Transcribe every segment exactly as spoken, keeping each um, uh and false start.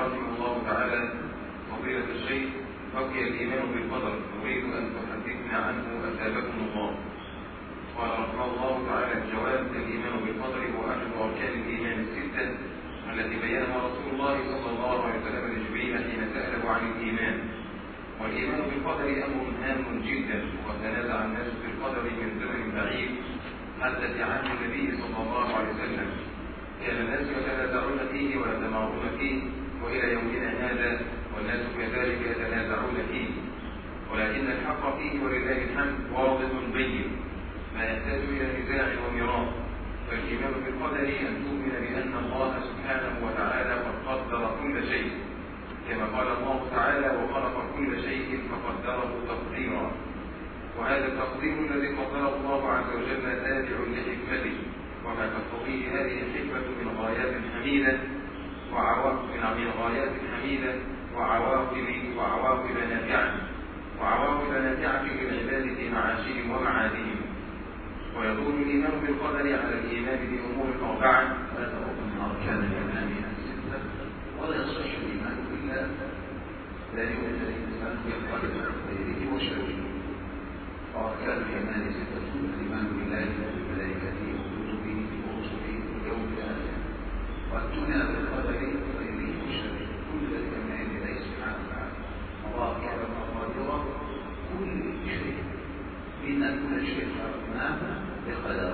رحمه الله تعالى فضيلة الشيخ: بقي الإيمان بالقدر، نريد أن تحدثنا عنه أثابكم الله. قال رحمه الله تعالى: الجواب: الإيمان بالقدر هو أحد أركان الإيمان الستة التي بينها رسول الله صلى الله عليه وسلم لجبريل حين سأله عن الإيمان. والإيمان بالقدر أمر هام جدا، وتنازع الناس في القدر من زمن بعيد حتى في عهد النبي صلى الله عليه وسلم. كان الناس يتنازعون فيه ويتمارون فيه، وإلى يومنا هذا والناس كذلك يتنازعون فيه، ولكن الحق فيه ولله الحمد واضح بين، ما يحتاج إلى نزاع ومراء. فالإيمان بالقدر أن تؤمن بأن الله سبحانه وتعالى قد قدر كل شيء، كما قال الله تعالى: وخلق كل شيء فقدره تقديرا. وهذا التقدير الذي قدره الله عز وجل تابع لحكمته، وما تقتضيه هذه الحكمة من غايات حميدة وعواقب من غايات حميدة وعواقب وعواقب نافعة وعواقب نافعة للعباد في معاشهم ومعادهم. ويدور الإيمان بالقدر على الإيمان بأمور أربعة، هذا ركن من أركان الإيمان الستة، ولا يصح الإيمان إلا لا يؤمن الإنسان بالقدر غيره وشره. وأركان الإيمان ستة: الإيمان بالله وبملائكته وكتبه ورسله واليوم الآخر، وأن تؤمن بالقدر غيره وشره. كل ذلك من عند الله سبحانه وتعالى. الله كان مقادير كل شيء، إن كل شيء خلقناه بقدر،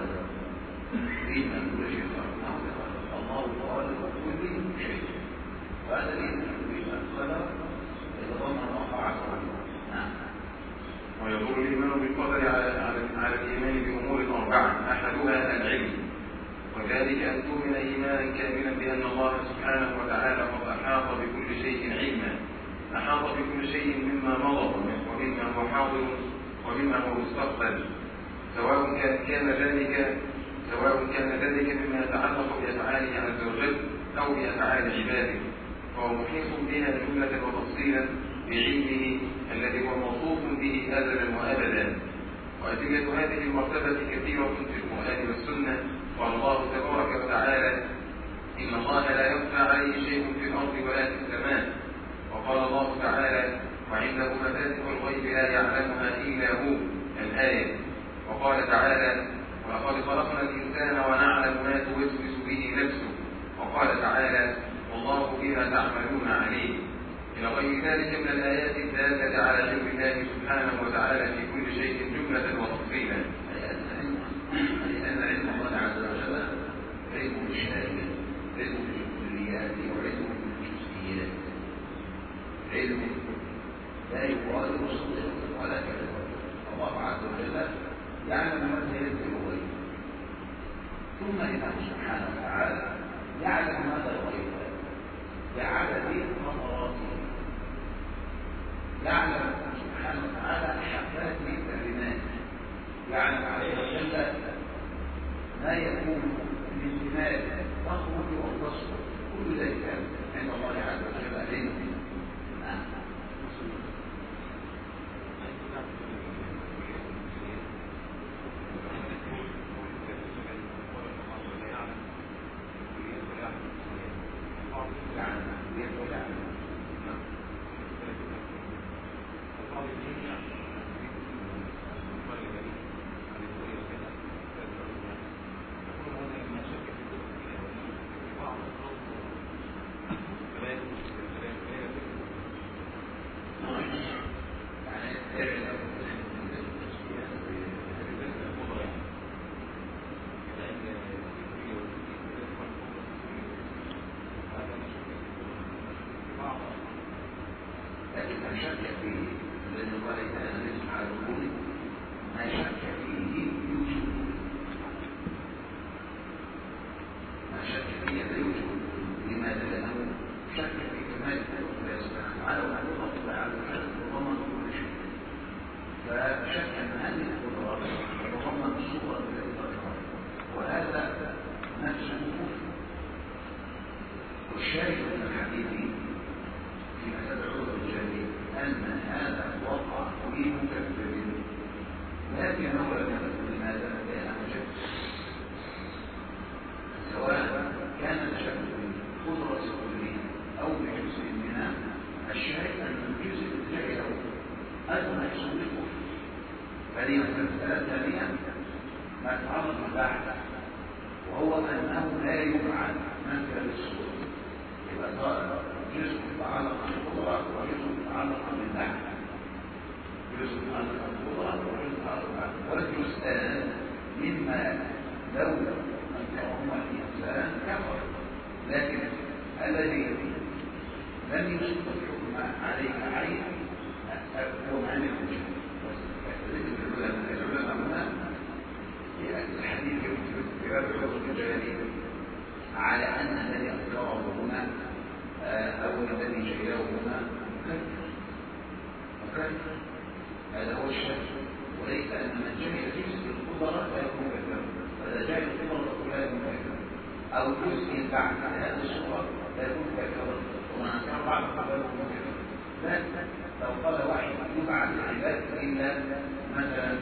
إن كل شيء خلقناه بقدر. الله خالق كل شيء، وهذا الإيمان بالقدر يتضمن وقع كله. نعم. ويدور الإيمان بالقدر على على الإيمان بأمور أربعة، أحدها العلم، وذلك أن تؤمن إيمانا كاملا بأن الله سبحانه وتعالى قد أحاط بكل شيء علما، أحاط بكل شيء مما مضى ومما هو حاضر ومما هو مستقبل، سواء كان ذلك سواء كان ذلك مما يتعلق بأفعاله عز وجل أو بأفعال عباده، فهو محيط بها جملة وتفصيلا بعلمه الذي هو موصوف به أزلا وأبدا. وأدلة هذه المرتبة كثيرة في القرآن والسنة. قال الله تبارك وتعالى: إن الله لا يخفى عليه شيء في الأرض ولا في السماء. وقال الله تعالى: وعنده مفاتح الغيب لا يعلمها إلا هو. الآية. وقال تعالى: ولقد خلقنا الإنسان ونعلم ما توسوس به نفسه. وقال تعالى: والله بما تعملون عليه. إلى غير ذلك من الآيات الدالة على علم الله سبحانه وتعالى في كل شيء جملة وتفصيلا. لأن علم الله عز وجل علم الشامل، علم بالكليات وعلم بالجزئيات، علم لا يغادر صغيرة ولا كبيرة. الله عز وجل يعلم ما سيجري الغيب، ثم إنه سبحانه وتعالى يعلم هذا الغيب بعدد خطراته، يعلم سبحانه وتعالى حفات الكلمات، يعلم عز وجل ما يكون من دماء تخرج وتصدر، كل ذلك عند الله عز وجل علم. ما شك فيه الذي قال تعالى: ليس على القول ما شك فيه يوجد، ما شك فيه لا يوجد. لماذا؟ لأنه شك في كمال الله سبحانه وتعالى، وأن الله عز وجل يتضمن كل شيء، فشك أن هذه القدرات تتضمن الصورة التي ذكرها، وهذا نفسه كفر. والشاهد من الحديث فيما تدعوه الجاهلية أن هذا وقع في مكذب، لكن هو لم يكن. لماذا؟ لأنه شك، سواء كان الشك بالقدرة الكلية أو بجزء هذه المسألة الثانية ما تعرض للبحث، وهو أنه لا يفعل مثل الصورة، يبقى صار جزء يتعلق بالقدرة وجزء يتعلق بالبحث، جزء يتعلق بالقدرة وجزء يتعلق بالبحث، والجزءان مما لو أنكرهما الإنسان كفر، لكن الذي لم يسقط الحكم عليك عين هو معنى الوجه. العلماء هنا في الحديث في باب الحكم الجاهلي على أن الذي أنكره هنا أو الذي جهله هنا مكفر مكفر، هذا هو الشك، وليس أن من جهل جزء القدرة لا يكون كافرا، فإذا جهل القدرة لا يكون كافرا، أو جزء بعد هذه الصورة لا يكون كافرا، ومن أنكر بعض لا يكون كافرا. لا، لو قال واحد يبعث العباد إلا مثلا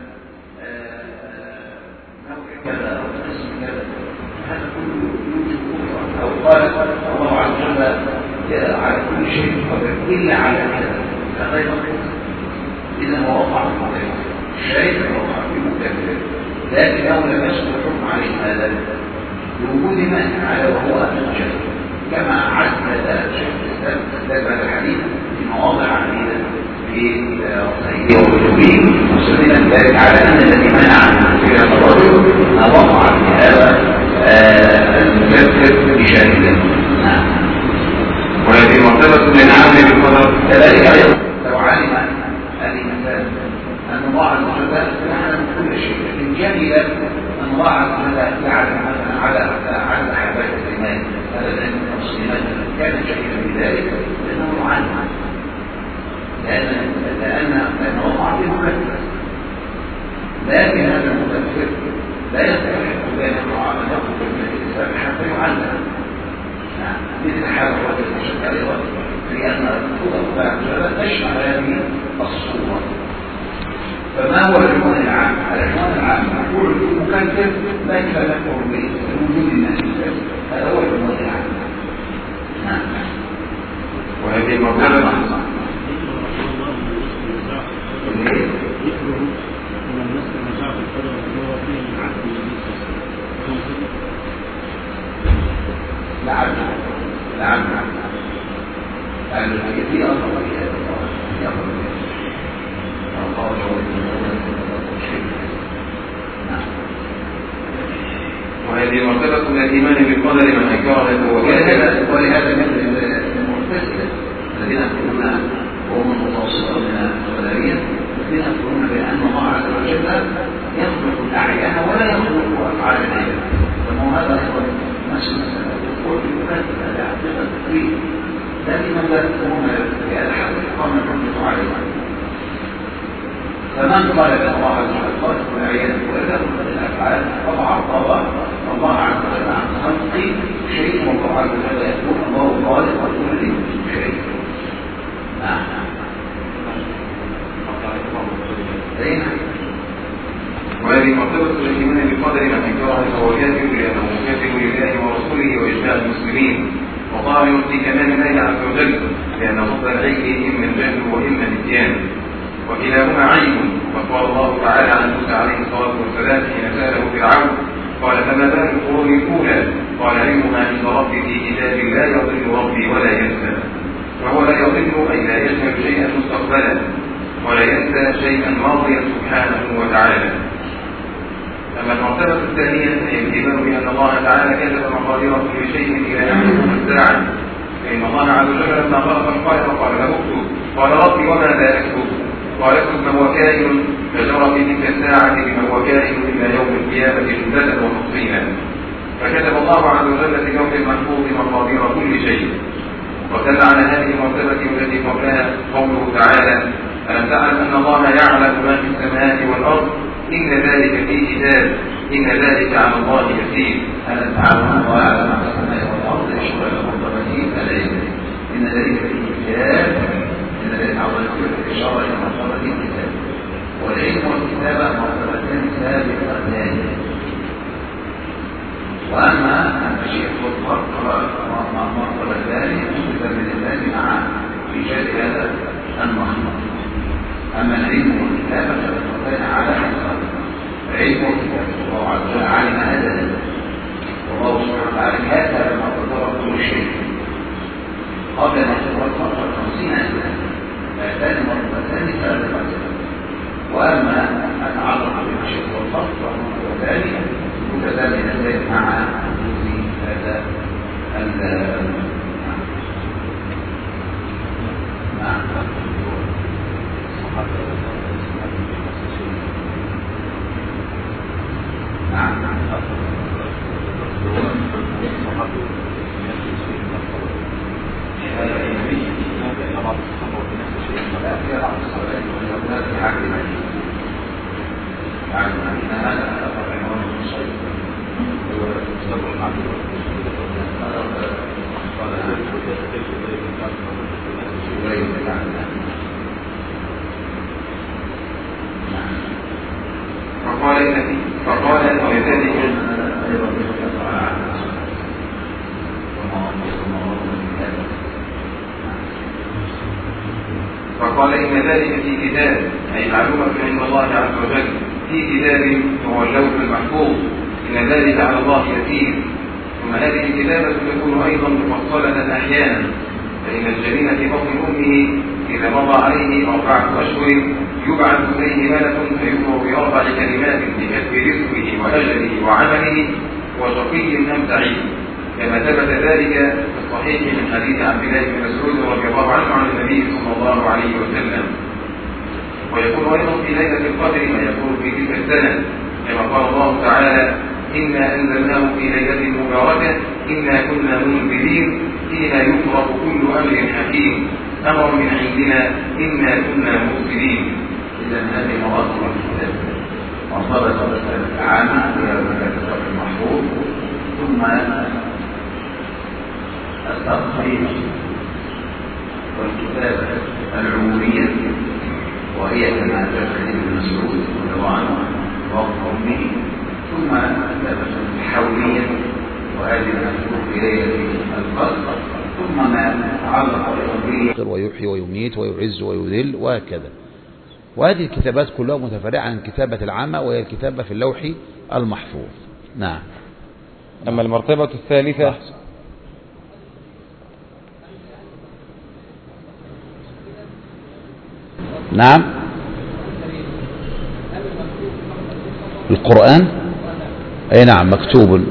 نوع كذا أو اسم كذا، هذا كله يوجد كفرا، أو قال الله عز وجل على كل شيء قدير إلا على كذا، فغير كذا، إذا هو وقع في مكافر، الشيء وقع في مكافر، لكن لو لم يسقط الحكم عليه هذا لوجود مانع على وهو الجهل، كما عدد شيخ الإسلام هذا الحديث في مواضع عديدة في رأسه ووجوبه، مستدلا ذلك على أن الذي منع في هذا الرجل ما وقع في هذا المكفر بشاهده. نعم. وهذه مرتبة من عامل بالقدر كذلك أيضا لو علم هذه المسألة أن الله عز وجل يعلم كل شيء، لكن جهل أن الله عز وجل يعلم مثلا على على حبات الإيمان، هذا العلم المسلمات كان جاهلا بذلك لأنه معلم، لأن لأن لأن وقع في مكفر، لكن هذا المكفر لا يستحق بين المعاملة يخرج من الإسلام حتى يعلم. مثل حال الرجل المشكل عليه لأن الخطط بعد تشمل هذه الصورة. فما هو العنوان العام؟ العنوان العام يقول المكلف لا يتذكر به وجود الناس، هذا هو العنوان العام. نعم. وهذه المرتبة لعل لعل لعل الحديث أفضل في هذا وهذه مرتبة الإيمان بالقدر من أنكره، ولهذا ولهذا مثل المعتزلة الذين يقولون وهم المتوسطون من القدرية الذين يقولون بأن الله عز وجل يخلق الأعيان ولا يخلق أفعال العباد، فما هذا هو مسألة قلت يكافئ هذا عقيدة التكريم، لكن لا تكون في هذا الحد قام الحجة عليه. فمن قال بأن الله عز وجل خالق الأعيان ولا يخلق الأفعال طبعا طبعا الله عز وجل عن خلق شيء، والله عز وجل يقول الله خالق كل شيء. نعم. وهذه مرتبة الإيمان بالقدر من أنكره فهو كافر لأنه كافر لله ورسوله وإجماع المسلمين، وطاعن في كمال الله عز وجل لأن فضل العلم إما الجهل وإما النسيان، وكلاهما عيب. وقال الله تعالى عن موسى عليه الصلاة والسلام حين سأله فرعون قال فما بال القرون الأولى؟ قال علمها عند ربي في كتاب لا يضل ربي ولا ينسى، وهو لا يضل أي لا يجهل شيئا مستقبلا ولا ينسى شيئا ماضيا سبحانه وتعالى. أما المرتبة الثانية هي الإيمان بأن الله تعالى كتب مقادير كل شيء إلى أن تقوم الساعة، فإن الله عز وجل لما خلق الخلق قال له اكتب، قال ربي وماذا أكتب؟ قال اكتب ما هو كائن، فجرى في تلك الساعة بما هو كائن إلى يوم القيامة جملة وتفصيلا، فكتب الله عز وجل في اللوح المحفوظ مقادير كل شيء. ودل على هذه المرتبة التي قبلها قوله تعالى ألم تعلم أن الله يعلم ما في السماء والأرض إن ذلك في كتاب إن ذلك على الله يسير. ألم تعلم أن الله يعلم ما في السماء والأرض يشمل المرتبتين العلم إن ذلك في كتاب إن ذلك على الله يسير إشارة إلى مرتبتين الكتاب، والعلم والكتابة مرتبتان سابقتان. وأما المشيئة والفرق مرتبتان مختلفة من الثاني مع إيجاد هذا المخلوق. أما العلم والكتابة فمرتبتان على فقال إن ذلك في كتاب، أي معلومة عند الله عز وجل في كتاب هو اللوح المحفوظ، إن ذلك على الله يسير. ثم هذه الكتابة تكون أيضا مفصلة أحيانا، فإن الجنين في بطن أمه إذا مضى عليه أربعة أشهر يبعث إليه ملك فيؤمر بأربع كلمات بكتب رزقه وأجله وعمله وشقي أم سعيد، كما ثبت ذلك في الصحيح من حديث عبد الله بن مسعود رضي الله عنه عن النبي صلى الله عليه وسلم. ويكون أيضا في ليلة القدر ما يكون في تلك السنة، كما قال الله تعالى: إنا أنزلناه في ليلة مباركة إنا كنا منذرين فيها يفرق كل أمر حكيم أمر من عندنا إنا كنا مرسلين. إذا هذه مواصفة الكتاب وصلت العامة إلى الكتاب المحفوظ، ثم التطهير والكتابة العمومية، وهي كما جاء في حديث ابن مسعود رضي الله عنه وقت أمه، ثم الكتابة الحولية وهذه المكتوب في ليلة القدر، ثم ما تعلق به ويحيي ويميت ويعز ويذل وهكذا. وهذه الكتابات كلها متفرعة عن الكتابة العامة، وهي الكتابة في اللوح المحفوظ. نعم. أما المرتبة الثالثة نعم القرآن، أي نعم مكتوب.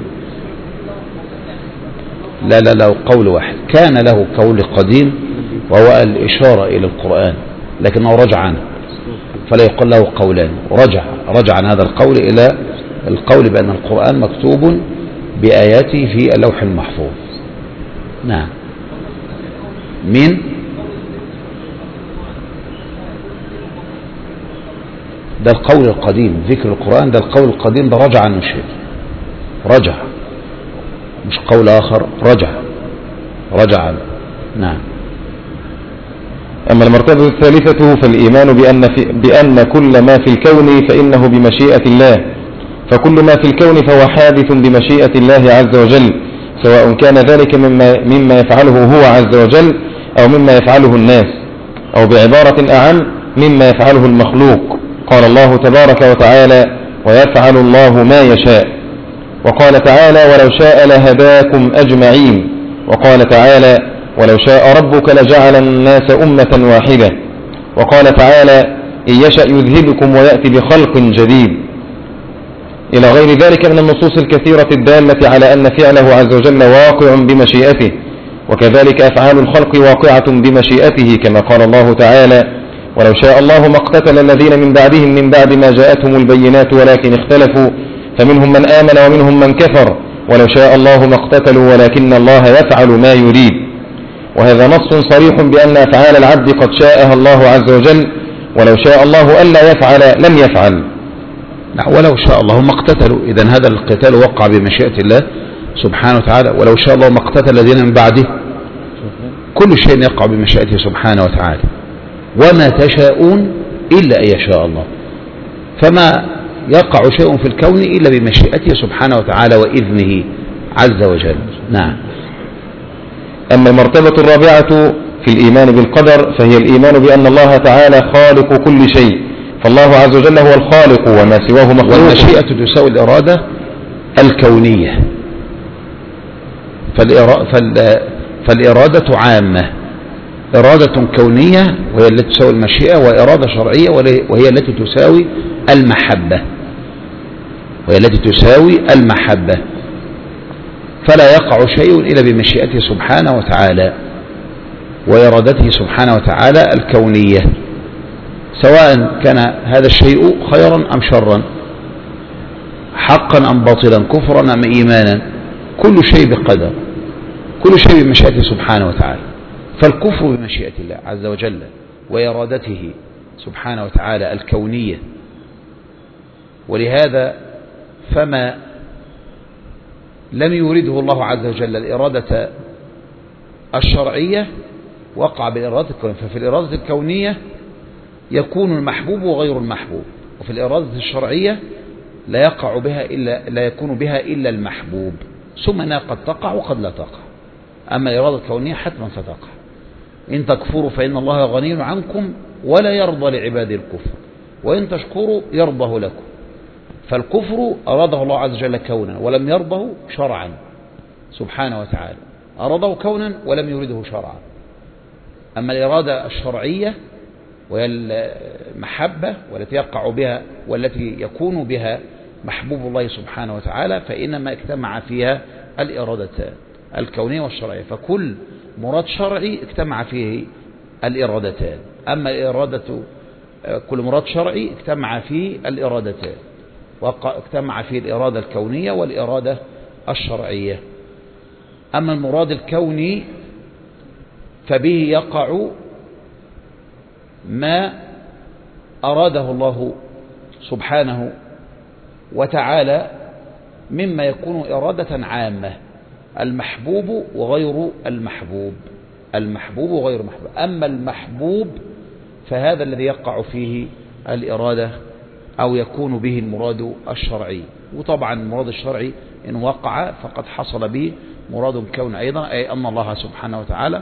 لا لا لا قول واحد، كان له قول قديم وهو الإشارة إلى القرآن، لكنه رجع عنه فلا يقول له قولان، رجع رجع عن هذا القول إلى القول بأن القرآن مكتوب بآياته في اللوح المحفوظ. نعم. مين؟ ده القول القديم، ذكر القرآن ده القول القديم، ده رجع عنه الشيخ، رجع، مش قول آخر، رجع رجع عنه. نعم. أما المرتبة الثالثة فالإيمان بأن, في بأن كل ما في الكون فإنه بمشيئة الله، فكل ما في الكون فهو حادث بمشيئة الله عز وجل، سواء كان ذلك مما, مما يفعله هو عز وجل أو مما يفعله الناس، أو بعبارة أعم مما يفعله المخلوق. قال الله تبارك وتعالى: ويفعل الله ما يشاء. وقال تعالى: ولو شاء لهداكم أجمعين. وقال تعالى: ولو شاء ربك لجعل الناس أمة واحدة. وقال تعالى: إن يشأ يذهبكم ويأتي بخلق جديد، إلى غير ذلك من النصوص الكثيرة الدالة على أن فعله عز وجل واقع بمشيئته، وكذلك أفعال الخلق واقعة بمشيئته، كما قال الله تعالى: ولو شاء الله ما اقتتل الذين من بعدهم من بعد ما جاءتهم البينات ولكن اختلفوا فمنهم من آمن ومنهم من كفر ولو شاء الله ما اقتتلوا ولكن الله يفعل ما يريد. وهذا نص صريح بأن أفعال العبد قد شاءها الله عز وجل، ولو شاء الله ألا يفعل لم يفعل. ولو شاء الله ما اقتتلوا، إذن هذا القتال وقع بمشيئة الله سبحانه وتعالى. ولو شاء الله ما اقتتل الذين من بعده، كل شيء يقع بمشيئته سبحانه وتعالى. وما تشاءون إلا أن يشاء الله، فما يقع شيء في الكون إلا بمشيئته سبحانه وتعالى وإذنه عز وجل. نعم. أما المرتبة الرابعة في الإيمان بالقدر فهي الإيمان بأن الله تعالى خالق كل شيء، فالله عز وجل هو الخالق وما سواه مخلوق. والمشيئة تساوي الإرادة الكونية، فالإرادة عامة، إرادة كونية وهي التي تساوي المشيئة، وإرادة شرعية وهي التي تساوي المحبة، وهي التي تساوي المحبة. فلا يقع شيء إلا بمشيئته سبحانه وتعالى وإرادته سبحانه وتعالى الكونية، سواء كان هذا الشيء خيرا أم شرا، حقا أم باطلا، كفرا أم إيمانا، كل شيء بقدر، كل شيء بمشيئته سبحانه وتعالى. فالكفر بمشيئة الله عز وجل وإرادته سبحانه وتعالى الكونية. ولهذا فما لم يريده الله عز وجل الإرادة الشرعية وقع بالإرادة الكونية. ففي الإرادة الكونية يكون المحبوب وغير المحبوب، وفي الإرادة الشرعية لا يقع بها إلا لا يكون بها إلا المحبوب، ثم أنها قد تقع وقد لا تقع. أما الإرادة الكونية حتما ستقع. إن تكفروا فإن الله غني عنكم ولا يرضى لعباده الكفر وإن تشكروا يرضه لكم. فالكفر أراده الله عز وجل كونا ولم يرضه شرعا سبحانه وتعالى، أراده كونا ولم يريده شرعا. أما الإرادة الشرعية وهي المحبة والتي يقع بها والتي يكون بها محبوب الله سبحانه وتعالى، فإنما اجتمع فيها الإرادتان الكونية والشرعية. فكل مراد شرعي اجتمع فيه الإرادتان. أما الإرادة كل مراد شرعي اجتمع فيه الإرادتان، واجتمع فيه الإرادة الكونية والإرادة الشرعية. أما المراد الكوني فبه يقع ما أراده الله سبحانه وتعالى مما يكون إرادة عامة، المحبوب وغير المحبوب، المحبوب وغير المحبوب. أما المحبوب فهذا الذي يقع فيه الإرادة أو يكون به المراد الشرعي. وطبعا المراد الشرعي إن وقع فقد حصل به مراد كون أيضا، أي أن الله سبحانه وتعالى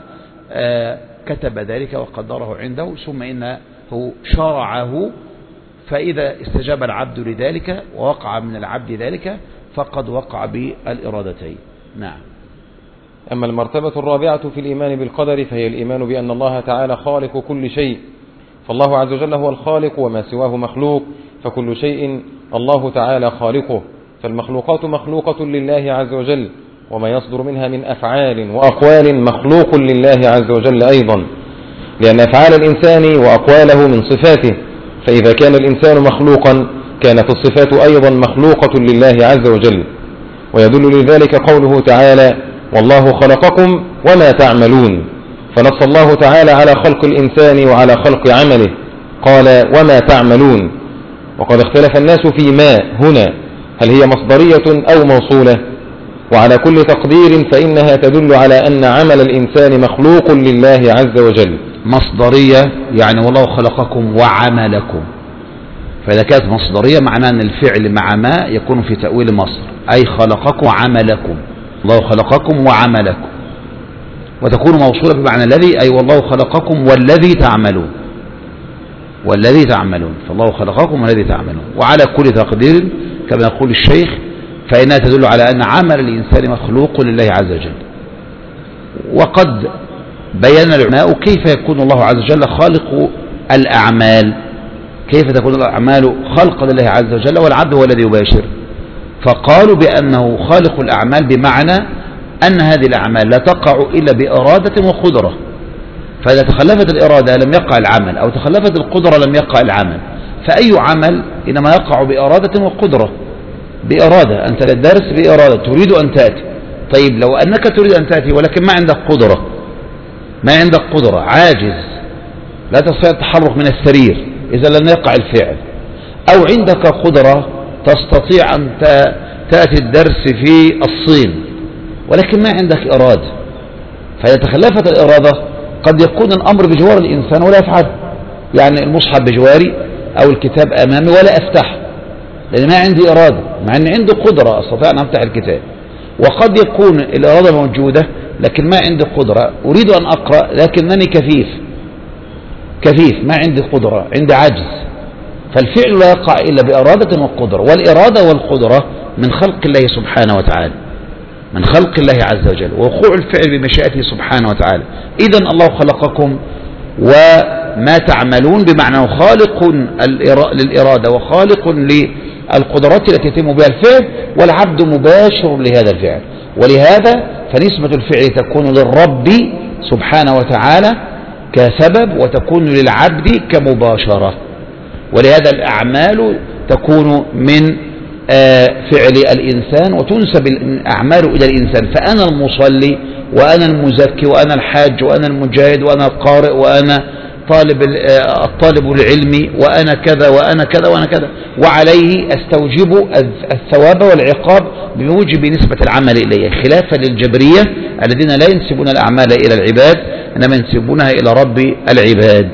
كتب ذلك وقدره عنده ثم إنه شرعه، فإذا استجاب العبد لذلك ووقع من العبد ذلك فقد وقع بالإرادتين. نعم. أما المرتبة الرابعة في الإيمان بالقدر فهي الإيمان بأن الله تعالى خالق كل شيء، فالله عز وجل هو الخالق وما سواه مخلوق، فكل شيء الله تعالى خالقه، فالمخلوقات مخلوقة لله عز وجل، وما يصدر منها من أفعال وأقوال مخلوق لله عز وجل أيضا، لأن أفعال الإنسان وأقواله من صفاته، فإذا كان الإنسان مخلوقا كانت الصفات أيضا مخلوقة لله عز وجل. ويدل لذلك قوله تعالى: والله خلقكم وما تعملون، فنص الله تعالى على خلق الإنسان وعلى خلق عمله، قال وما تعملون. وقد اختلف الناس في ما هنا، هل هي مصدرية أو موصولة؟ وعلى كل تقدير فإنها تدل على أن عمل الإنسان مخلوق لله عز وجل. مصدرية يعني والله خلقكم وعملكم، فإذا كانت مصدرية معناه أن الفعل مع ما يكون في تأويل مصدر، أي خلقكم وعملكم، الله خلقكم وعملكم. وتكون موصولة بمعنى الذي، أي والله خلقكم والذي تعملون، والذي تعملون، فالله خلقكم والذي تعملون. وعلى كل تقدير كما يقول الشيخ فإنها تدل على أن عمل الإنسان مخلوق لله عز وجل. وقد بيان العلماء كيف يكون الله عز وجل خالق الأعمال، كيف تكون الأعمال خلق لله عز وجل والعبد هو الذي يباشر. فقالوا بأنه خالق الأعمال بمعنى أن هذه الأعمال لا تقع إلا بإرادة وقدرة، فإذا تخلفت الإرادة لم يقع العمل، أو تخلفت القدرة لم يقع العمل. فأي عمل إنما يقع بإرادة وقدرة. بإرادة، أنت للدرس بإرادة تريد أن تأتي، طيب لو أنك تريد أن تأتي ولكن ما عندك قدرة، ما عندك قدرة، عاجز، لا تستطيع التحرك من السرير، إذا لن يقع الفعل. أو عندك قدرة تستطيع أن تأتي الدرس في الصين ولكن ما عندك إرادة، فإذا تخلفت الإرادة قد يكون الأمر بجوار الإنسان ولا يفعل. يعني المصحف بجواري أو الكتاب أمامي ولا أفتحه لأن ما عندي إرادة، مع أن عندي قدرة أستطيع أن أفتح الكتاب. وقد يكون الإرادة موجودة لكن ما عندي قدرة، أريد أن أقرأ لكنني كفيف كفيف ما عندي قدرة، عندي عجز. فالفعل لا يقع إلا بإرادة وقدرة، والإرادة والقدرة من خلق الله سبحانه وتعالى، من خلق الله عز وجل، ووقوع الفعل بمشيئته سبحانه وتعالى. إذن الله خلقكم وما تعملون بمعنى خالق للإرادة وخالق للقدرات التي يتم بها الفعل، والعبد مباشر لهذا الفعل. ولهذا فنسبة الفعل تكون للرب سبحانه وتعالى كسبب، وتكون للعبد كمباشرة. ولهذا الأعمال تكون من فعل الإنسان وتنسب الأعمال إلى الإنسان، فأنا المصلي وأنا المزكي وأنا الحاج وأنا المجاهد وأنا القارئ وأنا طالب الطالب العلمي وأنا كذا وأنا كذا وأنا كذا، وعليه أستوجب الثواب والعقاب بموجب نسبة العمل إليه، خلافا للجبرية الذين لا ينسبون الأعمال إلى العباد إنما ينسبونها إلى رب العباد.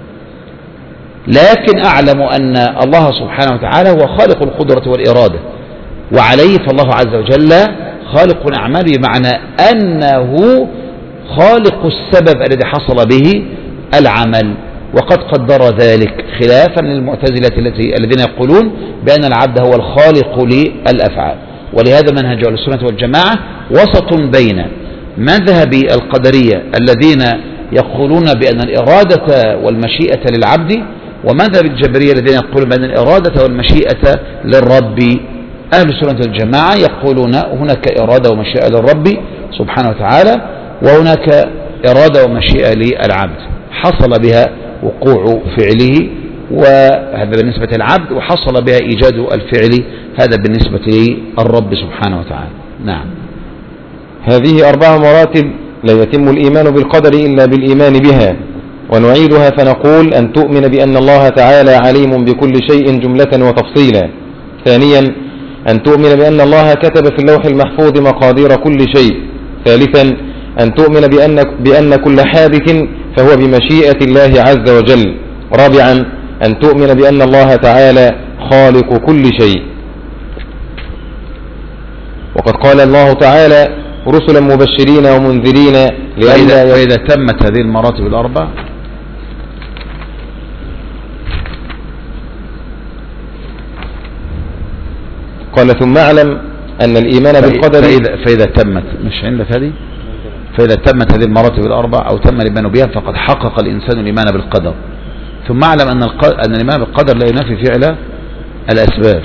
لكن أعلم أن الله سبحانه وتعالى هو خالق القدرة والإرادة، وعليه فالله عز وجل خالق الأعمال، بمعنى أنه خالق السبب الذي حصل به العمل، وقد قدر ذلك خلافا للمعتزلة التي الذين يقولون بأن العبد هو الخالق للأفعال. ولهذا منهج أهل السنة والجماعة وسط بين مذهب القدرية الذين يقولون بأن الإرادة والمشيئة للعبد، ومذهب الجبرية الذين يقولون بأن الإرادة والمشيئة للرب. أهل السنة والجماعة يقولون هناك إرادة ومشيئة للرب سبحانه وتعالى، وهناك إرادة ومشيئة للعبد حصل بها وقوع فعله، وهذا بالنسبة للعبد، وحصل بها إيجاد الفعل، هذا بالنسبة للرب سبحانه وتعالى. نعم. هذه أربع مراتب لا يتم الإيمان بالقدر إلا بالإيمان بها، ونعيدها فنقول أن تؤمن بأن الله تعالى عليم بكل شيء جملة وتفصيلا. ثانيا أن تؤمن بأن الله كتب في اللوح المحفوظ مقادير كل شيء. ثالثا أن تؤمن بأن, بأن كل حادث فهو بمشيئة الله عز وجل. رابعا أن تؤمن بأن الله تعالى خالق كل شيء. وقد قال الله تعالى رسلا مبشرين ومنذرين فإذا, فإذا تمت هذه المراتب الأربع قال ثم اعلم أن الإيمان بالقدر فإذا, فإذا تمت مش عندك هذه فإذا تمت هذه المراتب الأربع أو تم الإيمان بها فقد حقق الإنسان الإيمان بالقدر. ثم اعلم أن, أن الإيمان بالقدر لا ينافي فعل الأسباب.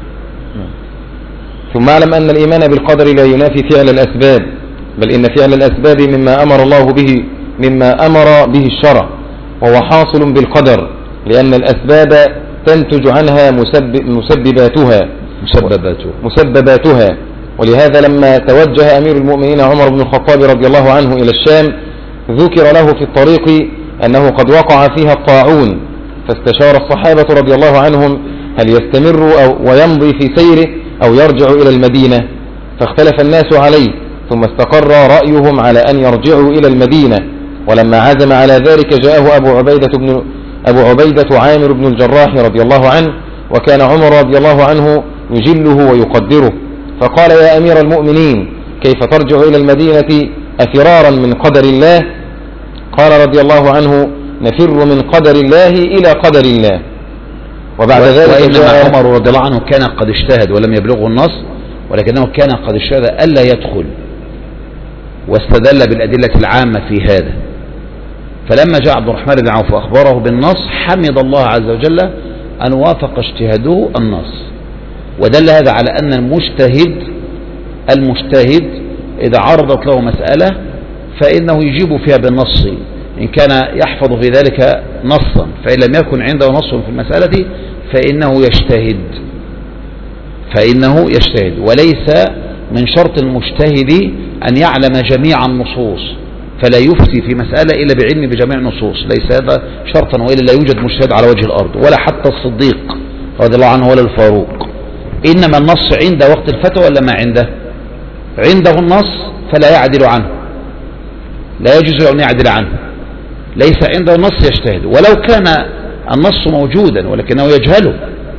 ثم اعلم أن الإيمان بالقدر لا ينافي فعل الأسباب، بل إن فعل الأسباب مما أمر الله به مما أمر به الشرع، وهو حاصل بالقدر، لأن الأسباب تنتج عنها مسبب مسبباتها مسبباتها مسبباتها ولهذا لما توجه أمير المؤمنين عمر بن الخطاب رضي الله عنه إلى الشام ذكر له في الطريق أنه قد وقع فيها الطاعون، فاستشار الصحابة رضي الله عنهم هل يستمر أو ويمضي في سيره أو يرجع إلى المدينة، فاختلف الناس عليه، ثم استقر رأيهم على أن يرجعوا إلى المدينة. ولما عزم على ذلك جاءه أبو عبيدة, بن أبو عبيدة عامر بن الجراح رضي الله عنه، وكان عمر رضي الله عنه يجله ويقدره، فقال يا أمير المؤمنين كيف ترجع إلى المدينة أفرارا من قدر الله؟ قال رضي الله عنه نفر من قدر الله إلى قدر الله. وبعد ذلك وإنما عمر رضي الله عنه كان قد اجتهد ولم يبلغه النص، ولكنه كان قد اجتهد ألا يدخل، واستدل بالأدلة العامة في هذا. فلما جاء عبد الرحمن بن عوف وأخبره بالنص حمد الله عز وجل أن وافق اجتهاده النص، ودل هذا على أن المجتهد المجتهد إذا عرضت له مسألة فإنه يجيب فيها بالنص إن كان يحفظ في ذلك نصا، فإن لم يكن عنده نص في المسألة فإنه يجتهد فإنه يجتهد وليس من شرط المجتهد أن يعلم جميع النصوص، فلا يفتي في مسألة إلا بعلم بجميع النصوص، ليس هذا شرطا، وإلا لا يوجد مجتهد على وجه الأرض، ولا حتى الصديق رضي الله عنه ولا الفاروق. إنما النص عند وقت الفتوى ولا ما عنده؟ عنده النص فلا يعدل عنه، لا يجوز له أن يعدل عنه، ليس عنده النص يجتهد، ولو كان النص موجودا ولكنه يجهله،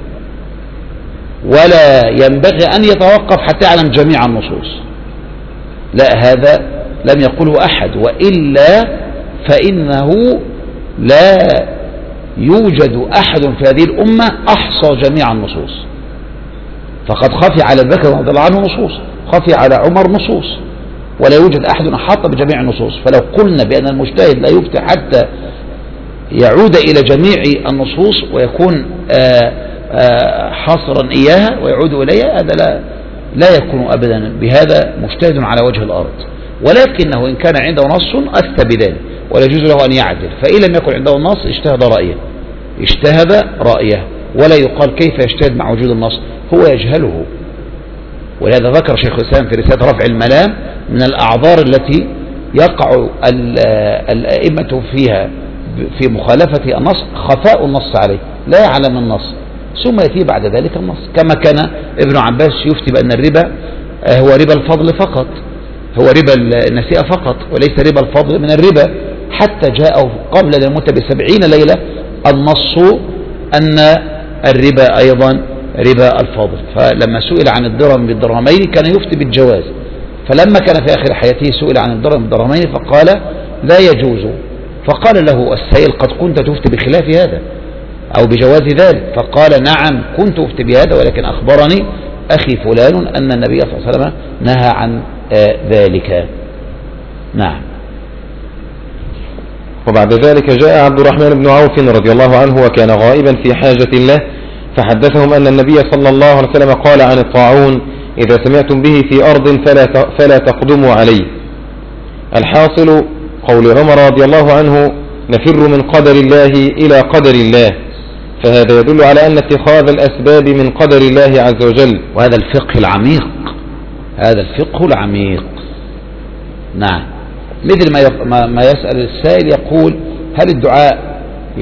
ولا ينبغي أن يتوقف حتى يعلم جميع النصوص، لا، هذا لم يقله أحد، وإلا فإنه لا يوجد أحد في هذه الأمة أحصى جميع النصوص، فقد خفي على أبي بكر رضي الله عنه نصوص، خفي على عمر نصوص، ولا يوجد أحد أحاط بجميع النصوص. فلو قلنا بأن المجتهد لا يفتي حتى يعود إلى جميع النصوص ويكون آآ آآ حصرا إياها ويعود إليها، هذا لا, لا يكون أبدا بهذا مجتهد على وجه الأرض، ولكنه إن كان عنده نص أفتى بذلك ولا يجوز له أن يعدل، فإن لم يكن عنده النص اجتهد رأيه اجتهد رأيه ولا يقال كيف يجتهد مع وجود النص، هو يجهله. ولهذا ذكر شيخ الإسلام في رسالة رفع الملام من الأعذار التي يقع الأئمة فيها في مخالفة النص خفاء النص عليه، لا يعلم النص ثم يأتي بعد ذلك النص، كما كان ابن عباس يفتي بأن الربا هو ربا الفضل فقط، هو ربا النسيئة فقط وليس ربا الفضل من الربا، حتى جاءه قبل الموت بسبعين ليلة النص أن الربا أيضا ربا الفضل. فلما سئل عن الدرهم بالدرهمين كان يفتي بالجواز، فلما كان في آخر حياته سئل عن الدرهم بالدرهمين فقال لا يجوز، فقال له السائل قد كنت تفتي بخلاف هذا أو بجواز ذلك، فقال نعم كنت أفتي بهذا ولكن أخبرني أخي فلان أن النبي صلى الله عليه وسلم نهى عن آه ذلك. نعم. وبعد ذلك جاء عبد الرحمن بن عوف رضي الله عنه وكان غائبا في حاجة له، فحدثهم أن النبي صلى الله عليه وسلم قال عن الطاعون إذا سمعتم به في أرض فلا فلا تقدموا عليه. الحاصل قول عمر رضي الله عنه نفر من قدر الله إلى قدر الله، فهذا يدل على أن اتخاذ الأسباب من قدر الله عز وجل، وهذا الفقه العميق، هذا الفقه العميق. نعم. مثل ما ما يسأل السائل يقول هل الدعاء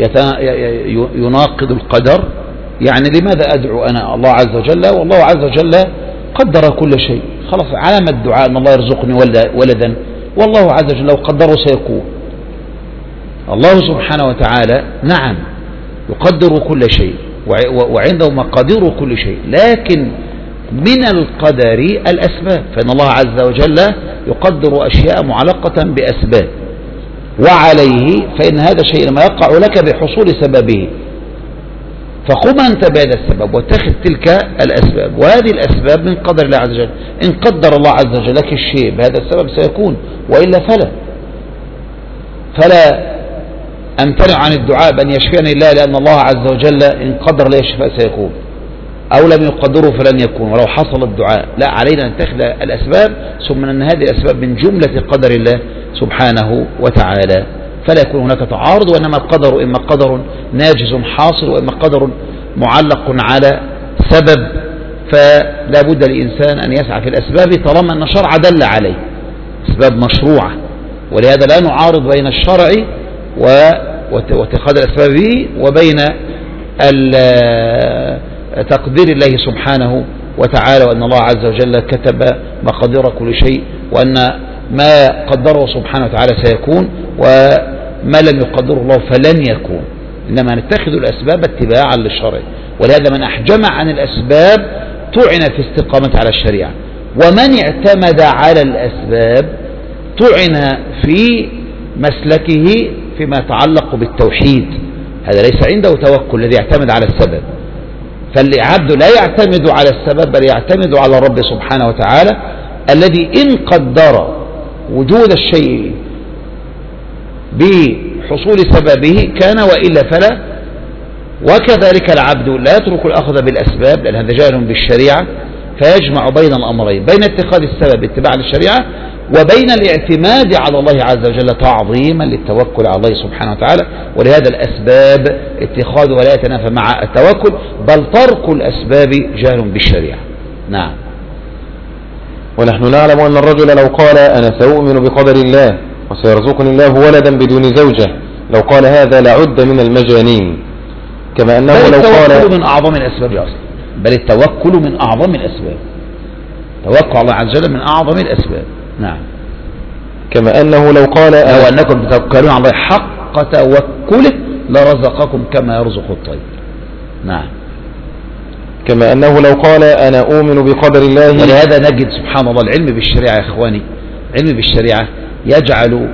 يناقض القدر؟ يعني لماذا أدعو أنا الله عز وجل والله عز وجل قدر كل شيء، خلاص علامة الدعاء أن الله يرزقني ولدا، والله عز وجل لو قدره سيكون. الله سبحانه وتعالى نعم يقدر كل شيء وعنده مقادير كل شيء، لكن من القدر الأسباب، فإن الله عز وجل يقدر أشياء معلقة بأسباب، وعليه فإن هذا الشيء لما يقع لك بحصول سببه، فقم أنت بهذا السبب واتخذ تلك الأسباب، وهذه الأسباب من قدر الله عز وجل، إن قدر الله عز وجل لك الشيء بهذا السبب سيكون، وإلا فلا فلا أمتنع عن الدعاء بأن يشفيني الله، لأن الله عز وجل إن قدر لي الشفاء سيكون، أو لم يقدره فلن يكون، ولو حصل الدعاء لا، علينا أن نتخذ الأسباب ثم أن هذه الأسباب من جملة قدر الله سبحانه وتعالى، فلا يكون هناك تعارض، وإنما القدر إما قدر ناجز حاصل وإما قدر معلق على سبب، فلا بد للإنسان أن يسعى في الأسباب طالما أن الشرع دل عليه، أسباب مشروعة، ولهذا لا نعارض بين الشرع واتخاذ الأسباب به وبين تقدير الله سبحانه وتعالى، وأن الله عز وجل كتب مقادير كل شيء، وأن ما قدره سبحانه وتعالى سيكون وما لم يقدره الله فلن يكون، إنما نتخذ الأسباب اتباعا للشرع. ولهذا من أحجم عن الأسباب طعن في استقامة على الشريعة، ومن اعتمد على الأسباب طعن في مسلكه فيما يتعلق بالتوحيد، هذا ليس عنده توكل الذي يعتمد على السبب، فالعبد لا يعتمد على السبب بل يعتمد على الرب سبحانه وتعالى الذي إن قدر وجود الشيء بحصول سببه كان وإلا فلا. وكذلك العبد لا يترك الأخذ بالأسباب لأن هذا جاهل بالشريعة، فيجمع بين الأمرين، بين اتخاذ السبب اتباع للشريعة وبين الاعتماد على الله عز وجل تعظيما للتوكل على الله سبحانه وتعالى. ولهذا الأسباب اتخاذها لا يتنافى مع التوكل، بل ترك الأسباب جاهل بالشريعة. نعم. ونحن نعلم أن الرجل لو قال أنا سأؤمن بقدر الله وسيرزقني الله ولدا بدون زوجة، لو قال هذا لعد من المجانين، كما أنه لو قال التوكل من أعظم الأسباب أصلا، بل التوكل من أعظم الأسباب، توكل الله عز وجل من أعظم الأسباب. نعم. كما أنه لو قال لو أنكم تتوكلون على الله حق توكله لرزقكم كما يرزق الطير. نعم. كما أنه لو قال أنا أؤمن بقدر الله. ولهذا نجد سبحان الله العلم بالشريعة يا إخواني، علم بالشريعة يجعل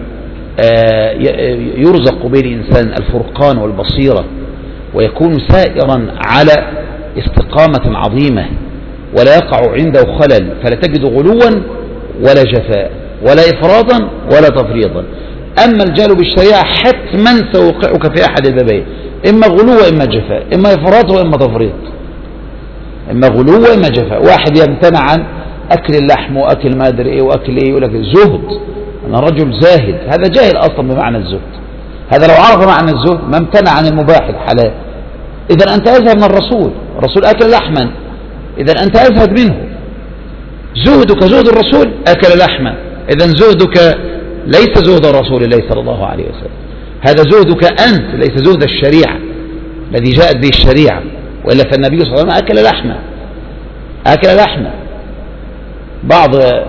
يرزق به الإنسان الفرقان والبصيرة، ويكون سائرا على استقامة عظيمة ولا يقع عنده خلل، فلا تجد غلوا ولا جفاء ولا إفراطا ولا تفريطا. أما الجهل بالشريعة حتما سيوقعك في أحد البابين، إما غلو وإما جفاء، إما إفراط وإما تفريط، إما غلو وإما جفاء. واحد يمتنع عن أكل اللحم وأكل ما أدري إيه وأكل إيه، يقول لك زهد، أنا رجل زاهد، هذا جاهل أصلا بمعنى الزهد. هذا لو عرف معنى الزهد ما امتنع عن المباح الحلال، إذا أنت أزهد من الرسول. الرسول أكل لحما، إذا أنت أزهد منه. زهدك زهد الرسول أكل لحما، إذا زهدك ليس زهد رسول الله صلى الله عليه وسلم، هذا زهدك أنت، ليس زهد الشريعة الذي جاءت به الشريعة. وإلا فالنبي صلى الله عليه وسلم أكل لحما، أكل لحما. بعض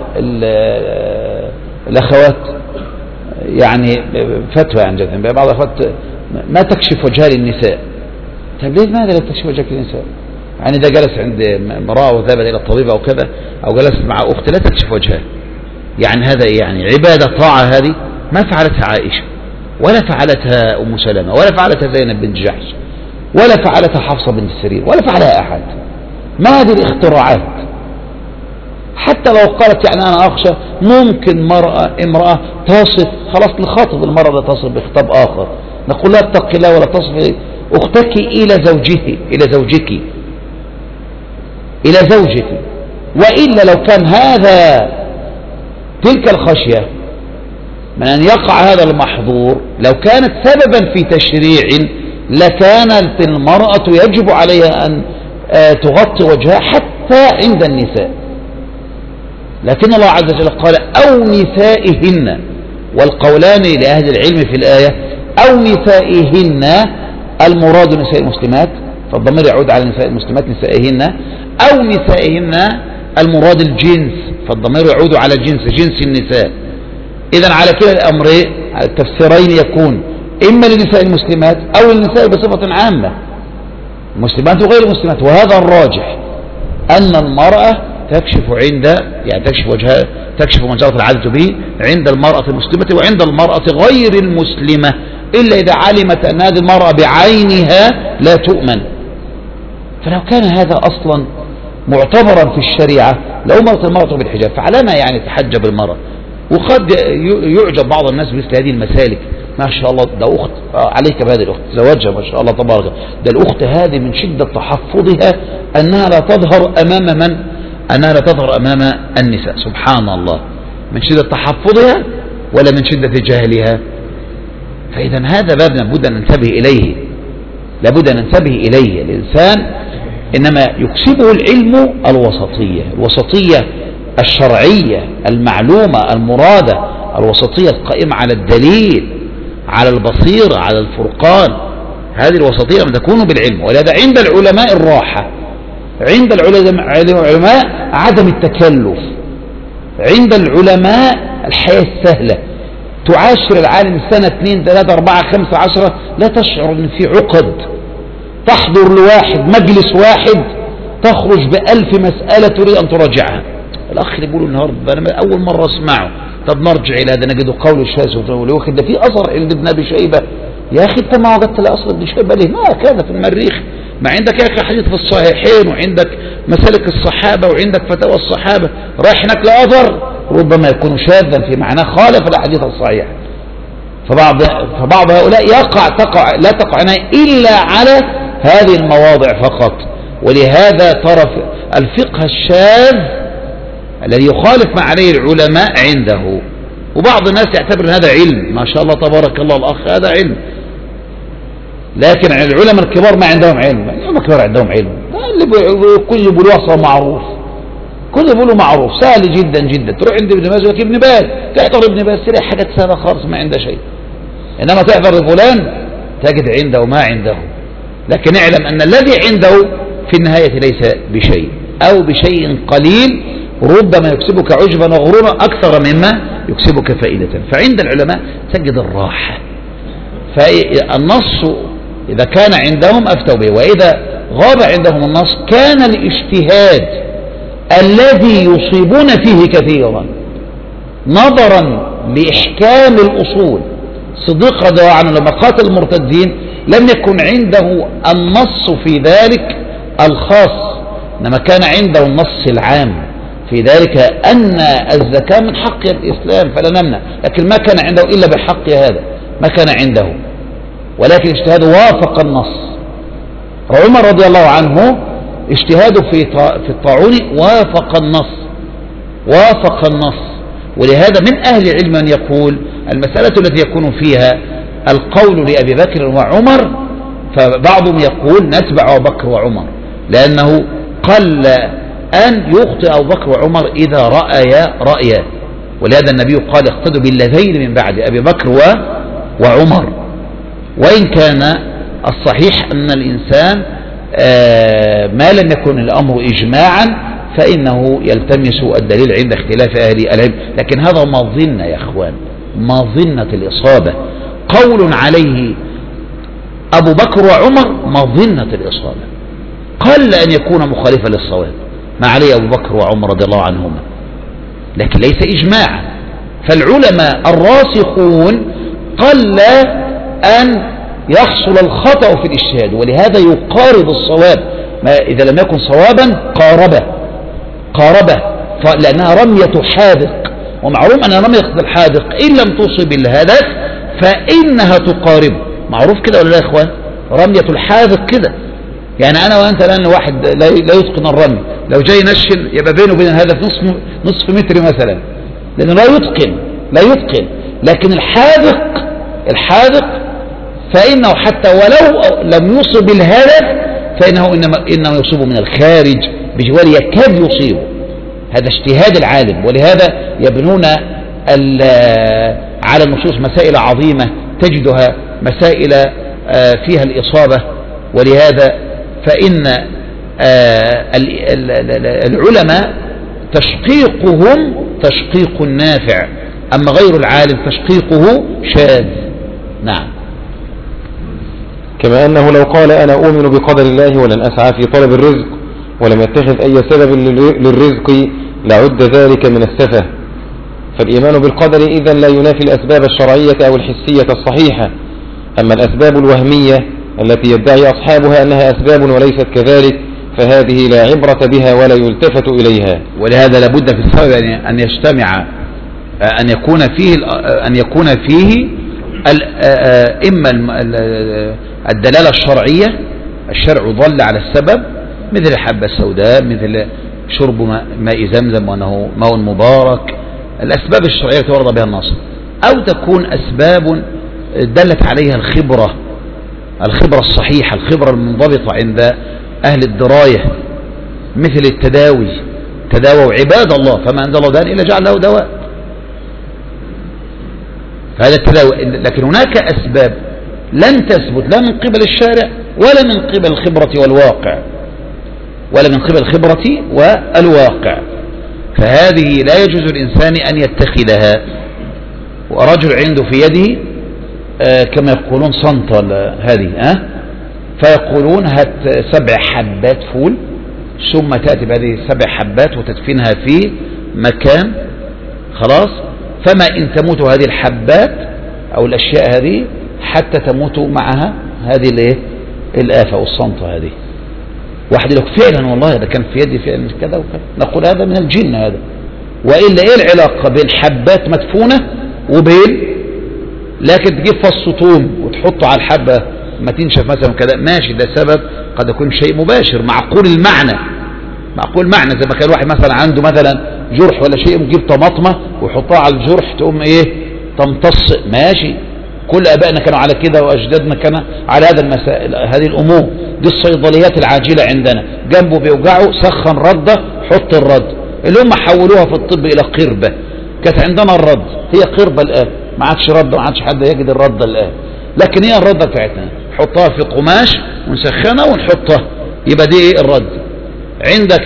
الأخوات يعني فتوى عن جد، بعض الأخوات ما تكشف وجهها للنساء. طيب ليه ماذا لا تكشف وجهك للنساء؟ يعني إذا جلس عند امرأة وذهب إلى الطبيب أو كذا، أو جلس مع أخت لا تكشف وجهها، يعني هذا يعني عبادة طاعة. هذه ما فعلتها عائشة، ولا فعلتها أم سلمة، ولا فعلتها زينب بنت جحش، ولا فعلتها حفصة بنت سيرين، ولا فعلها أحد. ما هذه الاختراعات؟ حتى لو قالت يعني أنا أخشى ممكن مرأة امرأة تصف، خلاص نخاطب المرأة لا تصف بخطاب آخر، نقول لا اتقي الله ولا تصف أختك إلى زوجه، إلى زوجك، إلى زوجك. وإلا لو كان هذا تلك الخشية من أن يقع هذا المحظور لو كانت سببا في تشريع لكانت المرأة يجب عليها أن تغطي وجهها حتى عند النساء. لكن الله عز وجل قال أو نسائهن، والقولان لأهل العلم في الآية أو نسائهن المراد نساء المسلمات، فالضمير يعود على نساء المسلمات نسائهن، أو نسائهن المراد الجنس، فالضمير يعود على جنس جنس النساء. إذن على كلا الأمرين التفسيرين يكون إما لنساء المسلمات أو للنساء بصفة عامة، مسلمات وغير مسلمات. وهذا الراجح أن المرأة تكشف عند يعني تكشف وجهها، تكشف ما جرت العادة به عند المرأة المسلمة وعند المرأة غير المسلمة، إلا إذا علمت أن هذه المرأة بعينها لا تؤمن. فلو كان هذا أصلا معتبرا في الشريعة لأمرت المرأة بالحجاب، فعلى ما يعني تحجب المرأة. وقد يعجب بعض الناس بمثل هذه المسالك، ما شاء الله ده أخت عليك بهذه الأخت زواجها ما شاء الله تبارك، ده الأخت هذه من شدة تحفظها أنها لا تظهر أمام من أنها لا تظهر أمام النساء. سبحان الله، من شدة تحفظها ولا من شدة جهلها؟ فإذا هذا باب لابد أن ننتبه إليه، لابد أن ننتبه إليه. الإنسان إنما يكسبه العلم الوسطية، الوسطية الشرعية المعلومة المرادة، الوسطية القائمة على الدليل، على البصيرة، على الفرقان. هذه الوسطية ما تكون بالعلم. ولهذا عند العلماء الراحة، عند العلماء عدم التكلف، عند العلماء الحياة السهلة. تعاشر العالم سنة اثنين ثلاثة أربعة خمسة عشرة لا تشعر أن في عقد. تحضر لواحد مجلس واحد تخرج بألف مسألة تريد أن تراجعها. الأخ اللي بيقولوا النهارده أنا أول مرة أسمعه، طب نرجع إلى هذا نجد قول الشاذ والواخد ده في أثر عند ابن أبي شيبة. يا أخي أنت ما وجدت لا أصل ابن شيبة ليه؟ ما كذا في المريخ، ما عندك يا أخي حديث في الصحيحين، وعندك مسالك الصحابة، وعندك فتاوى الصحابة. رايح هناك لا أثر ربما يكون شاذا في معناه خالف الأحاديث الصحيحة. فبعض فبعض هؤلاء يقع تقع لا تقع إلا على هذه المواضع فقط. ولهذا ترى الفقه الشاذ الذي يخالف ما عليه العلماء عنده. وبعض الناس يعتبر هذا علم، ما شاء الله تبارك الله الأخ هذا علم، لكن العلماء الكبار ما عندهم علم. العلماء الكبار عندهم علم، كل يقولوا وصف معروف، كل يقولوا معروف سهل جدا جدا. تروح عند ابن باز يقول ابن باز، تحضر ابن باز تلاقي حاجات سهله خالص ما عنده شيء، انما تحضر فلان تجد عنده ما عنده. لكن اعلم ان الذي عنده في النهايه ليس بشيء او بشيء قليل، ربما يكسبك عجبا وغرورا اكثر مما يكسبك فائده. فعند العلماء تجد الراحه. فالنص اذا كان عندهم افتوا به، واذا غاب عندهم النص كان الاجتهاد الذي يصيبون فيه كثيرا نظرا لإحكام الأصول. صديق رضي الله عنه لما قاتل المرتدين لم يكن عنده النص في ذلك الخاص، إنما كان عنده النص العام في ذلك أن الزكاة من حق الإسلام فلا نمنع، لكن ما كان عنده إلا بحق هذا، ما كان عنده، ولكن اجتهاده وافق النص. عمر رضي الله عنه اجتهاده في في الطاعون وافق النص، وافق النص. ولهذا من أهل العلم من يقول المسألة التي يكون فيها القول لأبي بكر وعمر فبعضهم يقول نتبع أبو بكر وعمر، لأنه قل أن يخطئ أبو بكر وعمر إذا رأيا رأيا، ولهذا النبي قال اقتدوا بالذين من بعد أبي بكر وعمر. وإن كان الصحيح أن الإنسان ما لم يكن الأمر إجماعا فإنه يلتمس الدليل عند اختلاف أهل العلم، لكن هذا مظنة يا أخوان، مظنة الإصابة. قول عليه أبو بكر وعمر مظنة الإصابة، قل أن يكون مخالفا للصواب ما عليه أبو بكر وعمر رضي الله عنهما، لكن ليس إجماعا. فالعلماء الراسخون قل أن يحصل الخطأ في الاجتهاد، ولهذا يقارب الصواب، ما إذا لم يكن صوابا قاربه قاربه لأنها رمية حاذق، ومعروف أن رمية الحاذق إن لم تصب الهدف فإنها تقارب. معروف كده ولا لا يا إخوان؟ رمية الحاذق كده، يعني أنا وأنت الآن واحد لا يتقن الرمي، لو جاي نشن يبقى بينه وبين الهدف نصف نصف متر مثلا، لأنه لا يتقن لا يتقن لكن الحاذق الحاذق فإنه حتى ولو لم يصب الهدف فإنه إنما إنه يصيب من الخارج بجوار يكاد يصيب. هذا اجتهاد العالم، ولهذا يبنون على النصوص مسائل عظيمة تجدها مسائل فيها الإصابة. ولهذا فإن العلماء تشقيقهم تشقيق نافع، أما غير العالم تشقيقه شاذ. نعم. كما أنه لو قال أنا أؤمن بقدر الله ولن أسعى في طلب الرزق ولم يتخذ أي سبب للرزق لعد ذلك من السفه. فالإيمان بالقدر إذن لا ينافي الأسباب الشرعية أو الحسية الصحيحة. أما الأسباب الوهمية التي يدعي أصحابها أنها أسباب وليست كذلك فهذه لا عبرة بها ولا يلتفت إليها. ولهذا لابد في السبب أن يجتمع أن يكون فيه أن يكون فيه إما الدلالة الشرعية، الشرع ضل على السبب مثل الحبة السوداء، مثل شرب ماء زمزم وأنه ماء مبارك، الأسباب الشرعية التي ورد بها النص، أو تكون أسباب دلت عليها الخبرة الخبرة الصحيحة، الخبرة المنضبطة عند أهل الدراية، مثل التداوي، تداووا عباد الله فما أنزل الله داء إلا جعل له دواء، فهذا التداوي. لكن هناك أسباب لن تثبت لا من قبل الشارع ولا من قبل الخبرة والواقع ولا من قبل الخبرة والواقع، فهذه لا يجوز الإنسان أن يتخذها. ورجل عنده في يده آه كما يقولون صنطة هذه آه فيقولون هات سبع حبات فول ثم تأتي بهذه السبع حبات وتدفنها في مكان، خلاص، فما إن تموت هذه الحبات أو الأشياء هذه حتى تموت معها هذه الايه الآفة والصنطة هذه. واحد يقول فعلا والله هذا كان في يدي فعلا كذا وكذا، نقول هذا من الجن هذا. وإلا إيه العلاقة بين حبات مدفونة وبين لكن تجيب فص ثوم وتحطه على الحبة ما تنشف مثلا كذا، ماشي، ده سبب قد يكون شيء مباشر معقول المعنى معقول معنى زي ما كان واحد مثلا عنده مثلا جرح ولا شيء يجيب طماطمه ويحطها على الجرح تقوم ايه تمتص، ماشي، كل ابائنا كانوا على كده واجدادنا كانوا على هذا المسائل هذه الامور دي. الصيدليات العاجله عندنا جنبه بيوجعه سخن رده حط الرد اللي هم حولوها في الطب الى قربه. كانت عندنا الرد هي قربه الان، ما عادش رده، ما عادش حد يجد الرده الان، لكن هي الرده بتاعتنا نحطها في قماش ونسخنها ونحطها يبقى دي ايه الرد. عندك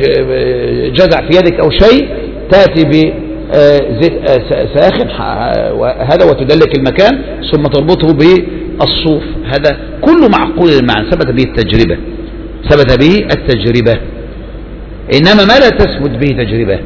جزع في يدك او شيء تاتي بزيت ساخن هذا وتدلك المكان ثم تربطه بالصوف، هذا كله معقول المعنى ثبت به التجربه ثبت به التجربه انما ما لا تثبت به تجربه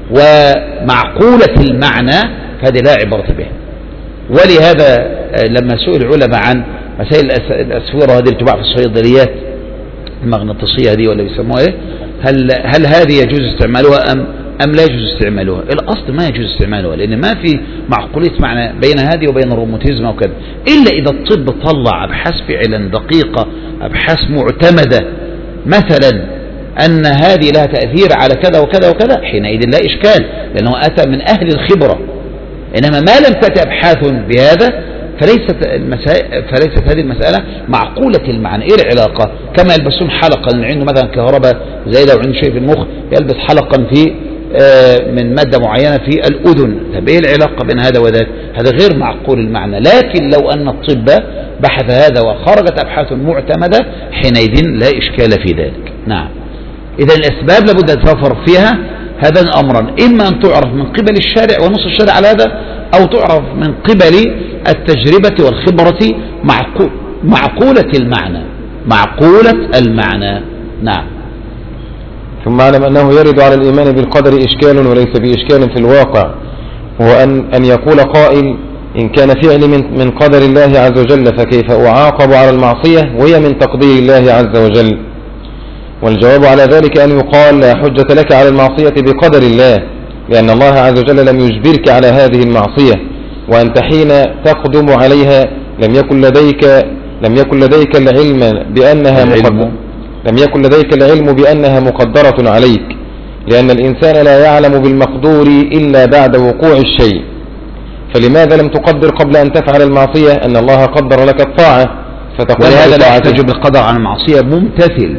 ومعقوله المعنى فهذه لا عبره به. ولهذا لما سئل العلماء عن مسائل الاسوره هذه اللي تباع في الصيدليات المغناطيسيه هذه ولا بيسموها ايه، هل هل هذه يجوز استعمالها ام ام لا يجوز استعمالها؟ الاصل ما يجوز استعمالها لان ما في معقوليه معنى بين هذه وبين الروماتيزم وكذا، الا اذا الطب طلع ابحاث فعلا دقيقه، ابحاث معتمده مثلا ان هذه لها تاثير على كذا وكذا وكذا، حينئذ لا اشكال لانه اتى من اهل الخبره. انما ما لم تاتي ابحاث بهذا فليست, المسائل فليست هذه المسألة معقولة المعنى. إيه العلاقة؟ كما يلبسون حلقا اللي عنده مثلا كهرباء زايدة وعنده شيء في المخ يلبس حلقا في من مادة معينة في الأذن. طب إيه العلاقة بين هذا وذاك؟ هذا غير معقول المعنى. لكن لو أن الطب بحث هذا وخرجت أبحاث معتمدة حينئذ لا إشكال في ذلك. نعم. إذا الأسباب لابد أن تتوفر فيها هذا أمرا، إما أن تعرف من قبل الشارع ونص الشارع على هذا، أو تعرف من قبل التجربة والخبرة معقول معقولة المعنى معقولة المعنى. نعم. ثم اعلم أنه يرد على الإيمان بالقدر إشكال وليس بإشكال في الواقع، هو أن, أن يقول قائل إن كان فعلي من, من قدر الله عز وجل فكيف أعاقب على المعصية وهي من تقدير الله عز وجل؟ والجواب على ذلك أن يقال لا حجة لك على المعصية بقدر الله، لأن الله عز وجل لم يجبرك على هذه المعصية، وأنت حين تقدم عليها لم يكن لديك لم يكن لديك العلم بأنها مقدرة لم يكن لديك العلم بأنها مقدرة عليك، لأن الإنسان لا يعلم بالمقدور إلا بعد وقوع الشيء. فلماذا لم تقدر قبل أن تفعل المعصية أن الله قدر لك الطاعة فتقول ولهذا لا يحتاج بالقدر عن المعصية ممتثل،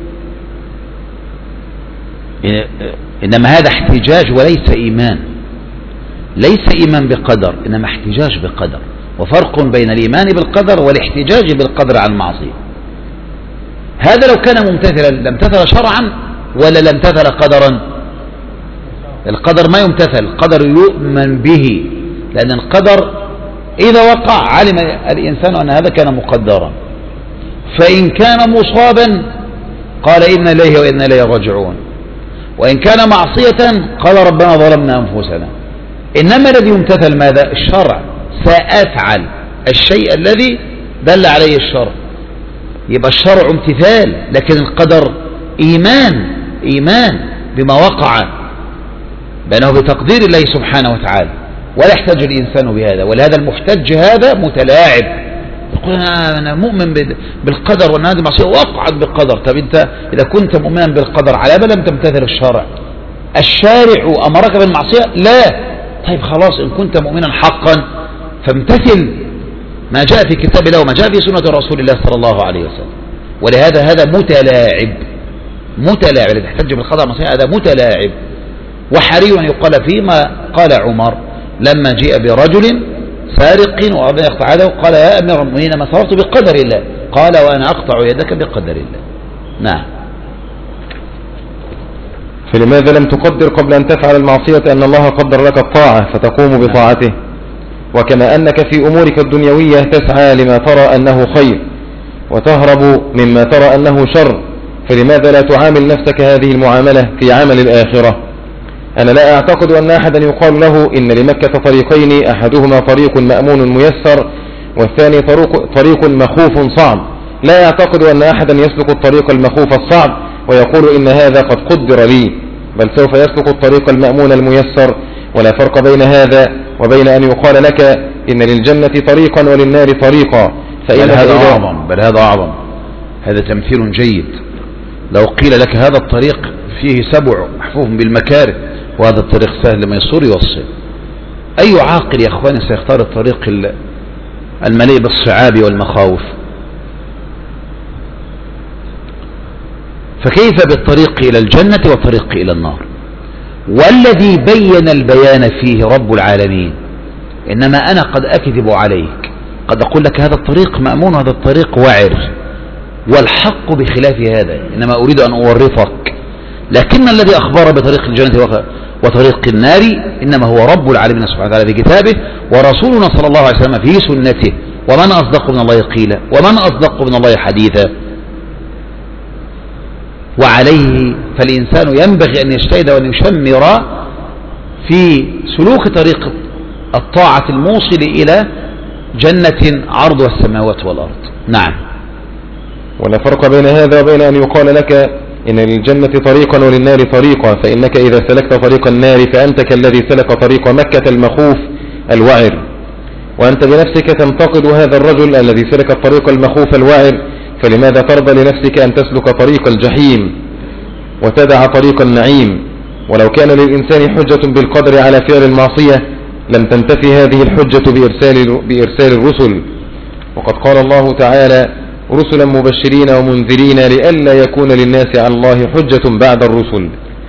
إنما هذا احتجاج وليس إيمان، ليس إيمان بقدر إنما احتجاج بقدر، وفرق بين الإيمان بالقدر والاحتجاج بالقدر عن المعصية. هذا لو كان ممتثلا لامتثل شرعا ولا لامتثل قدرا؟ القدر ما يمتثل، القدر يؤمن به، لأن القدر إذا وقع علم الإنسان أن هذا كان مقدرا، فإن كان مصابا قال إنا إليه وإنا إليه راجعون، وإن كان معصية قال ربنا ظلمنا أنفسنا. إنما الذي يمتثل ماذا؟ الشرع، سأفعل الشيء الذي دل عليه الشرع، يبقى الشرع امتثال، لكن القدر إيمان إيمان بما وقع بأنه بتقدير الله سبحانه وتعالى، ولا يحتاج الإنسان بهذا. ولهذا المحتج هذا متلاعب، يقول أنا مؤمن بالقدر وأن هذه معصية وقعت بالقدر. طب أنت إذا كنت مؤمنا بالقدر على ما لم تمتثل الشرع، الشارع أمرك بالمعصية؟ لا. طيب خلاص، إن كنت مؤمنا حقا فامتثل ما جاء في كتاب الله وما جاء في سنة رسول الله صلى الله عليه وسلم. ولهذا هذا متلاعب متلاعب اللي تحتج بالقدر المعصية، هذا متلاعب. وحري أن يقال فيه ما قال عمر لما جاء برجل سارق وأراد أن يقطع يده قال يا أمير المؤمنين ما صرفت بقدر الله، قال وأنا أقطع يدك بقدر الله. نعم. فلماذا لم تقدر قبل أن تفعل المعصية أن الله قدر لك الطاعة فتقوم بطاعته؟ وكما أنك في أمورك الدنيوية تسعى لما ترى أنه خير وتهرب مما ترى أنه شر، فلماذا لا تعامل نفسك هذه المعاملة في عمل الآخرة؟ أنا لا أعتقد أن أحدا يقال له إن لمكة طريقين، أحدهما طريق مأمون ميسر والثاني طريق, طريق مخوف صعب. لا أعتقد أن أحدا يسلك الطريق المخوف الصعب ويقول إن هذا قد قدر لي، بل سوف يسلك الطريق المأمون الميسر. ولا فرق بين هذا وبين أن يقال لك إن للجنة طريقا وللنار طريقا. بل هذا أعظم بل هذا أعظم هذا تمثيل جيد. لو قيل لك هذا الطريق فيه سبع محفوف بالمكاره وهذا الطريق سهل ميسور يوصل، أي عاقل يا أخواني سيختار الطريق المليء بالصعاب والمخاوف؟ فكيف بالطريق إلى الجنة والطريق إلى النار؟ والذي بين البيان فيه رب العالمين. إنما أنا قد أكذب عليك، قد أقول لك هذا الطريق مأمون وهذا الطريق وعر، والحق بخلاف هذا، إنما أريد أن أورطك. لكن الذي أخبر بطريق الجنة وطريق النار إنما هو رب العالمين سبحانه وتعالى في كتابه، ورسولنا صلى الله عليه وسلم في سنته. ومن أصدق من الله قيلا ومن أصدق من الله حديثا. وعليه فالإنسان ينبغي أن يجتهد وأن يشمر في سلوك طريق الطاعة الموصل إلى جنة عرضها السماوات والأرض. نعم. ولا فرق بين هذا وبين أن يقال لك إن للجنة طريقا وللنار طريقا، فإنك إذا سلكت طريق النار فأنت كالذي سلك طريق مكة المخوف الوعر، وأنت بنفسك تنتقد هذا الرجل الذي سلك الطريق المخوف الوعر. فلماذا ترضى لنفسك أن تسلك طريق الجحيم وتدع طريق النعيم؟ ولو كان للإنسان حجة بالقدر على فعل المعصية لم تنتفي هذه الحجة بإرسال, بإرسال الرسل. وقد قال الله تعالى رسلا مبشرين ومنذرين لئلا يكون للناس على الله حجة بعد الرسل.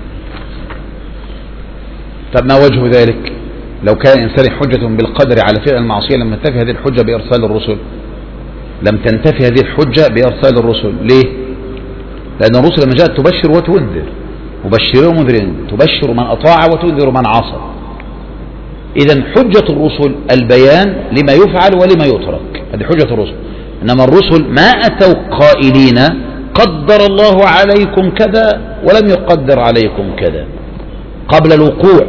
طب ما وجه ذلك؟ لو كان الإنسان حجة بالقدر على فعل المعصية لم تنتفي هذه الحجة بإرسال الرسل. لم تنتفي هذه الحجة بإرسال الرسل. ليه؟ لأن الرسل لما جاءت تبشر وتنذر، مبشرين ومنذرين، تبشر من أطاع وتنذر من عصى. إذن حجة الرسل البيان لما يفعل ولما يترك، هذه حجة الرسل. إنما الرسل ما أتوا قائلين قدر الله عليكم كذا ولم يقدر عليكم كذا قبل الوقوع.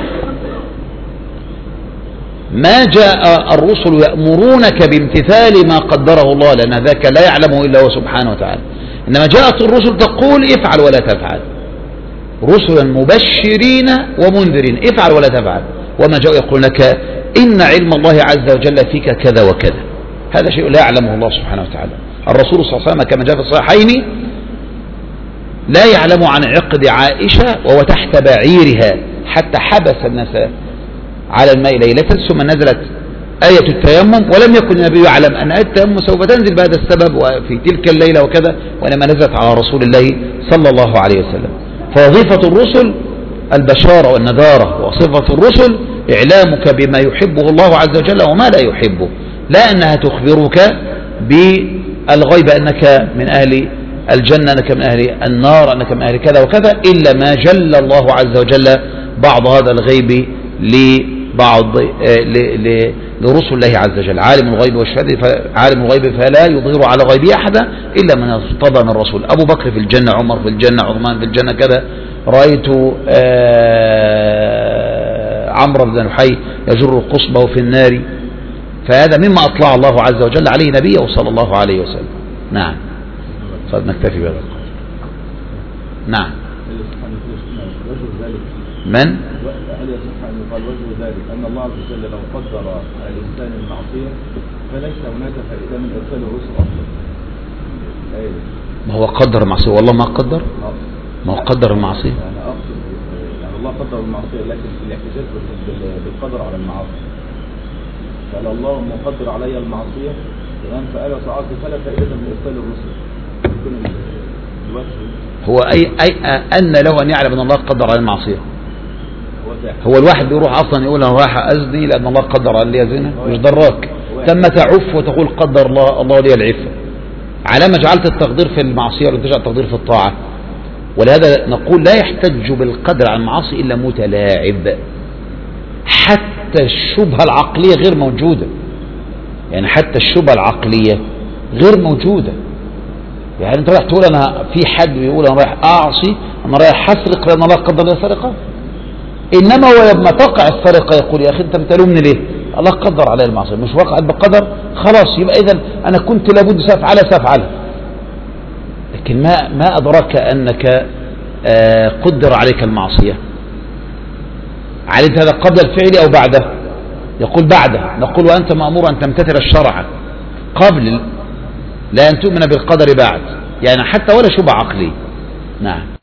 ما جاء الرسل يأمرونك بامتثال ما قدره الله، لأن ذاك لا يعلمه إلا هو سبحانه وتعالى. إنما جاءت الرسل تقول افعل ولا تفعل، رسلا مبشرين ومنذرين، افعل ولا تفعل. وما جاء يقول لك إن علم الله عز وجل فيك كذا وكذا، هذا شيء لا يعلمه الله سبحانه وتعالى. الرسول صلى الله عليه وسلم كما جاء في الصحيحين لا يعلم عن عقد عائشة وهو تحت بعيرها حتى حبس الناس على الماء ليلة، ثم نزلت آية التيمم، ولم يكن النبي يعلم أن آية التيمم سوف تنزل بهذا السبب وفي تلك الليلة وكذا، وإنما نزلت على رسول الله صلى الله عليه وسلم. فوظيفة الرسل البشارة والنذارة، وصفة الرسل إعلامك بما يحبه الله عز وجل وما لا يحبه، لا أنها تخبرك بالغيب أنك من أهل الجنة، أنك من أهل النار، أنك من أهل كذا وكذا، إلا ما جل الله عز وجل بعض هذا الغيب لبعض لرسل الله عز وجل. عالم الغيب والشهادة، عالم الغيب فلا يظهر على غيبه أحدا إلا من ارتضى من الرسول. أبو بكر في الجنة، عمر في الجنة، عثمان في الجنة كذا. رأيت عمرو بن الحي يجر قصبه في النار، فهذا مما أطلع الله عز وجل عليه نبيه صلى الله عليه وسلم. نعم، صد نكتفي بهذا. نعم. من؟ هل يصح أن يقال وجه ذلك أن الله عز وجل لو قدر على الإنسان المعصية فليس هناك فائدة من إرسال الرسل أصلا؟ ما هو قدر المعصية، والله ما قدر، ما هو قدر المعصية. أنا أقصد يعني الله قدر المعصية، لكن الاحتجاج بالقدر على المعاصي، قال الله مقدر علي المعصية تمام، فقال صعدت فلا فائدة من إرسال الرسل. هو أي أي أن له أن يعلم أن الله قدر على المعصية. هو الواحد بيروح أصلا يقول أنا رايح أزني لأن الله قدر علي زنا، مش دراك. ثم تعف وتقول قدر الله الله لي العفة. على ما جعلت التقدير في المعصية ولا تجعل التقدير في الطاعة؟ ولهذا نقول لا يحتج بالقدر على المعاصي إلا متلاعب. حتى الشبهة العقلية غير موجودة، يعني حتى الشبهة العقلية غير موجودة. يعني انت رايح تقول انا في حد بيقول انا رايح اعصي، انا رايح اسرق لان الله قدر لي سرقه. انما ولما تقع السرقه يقول يا اخي انت بتلومني ليه؟ الله قدر علي المعصيه، مش وقعت بقدر خلاص، يبقى اذا انا كنت لابد سافعل سافعل. لكن ما ما ادراك انك آه قدر عليك المعصيه. علمت هذا قبل الفعل او بعده؟ يقول بعده. نقول وانت مامور ان تمتثل الشرع قبل، لا أن تؤمن بالقدر بعد، يعني حتى ولا شبه عقلي. نعم.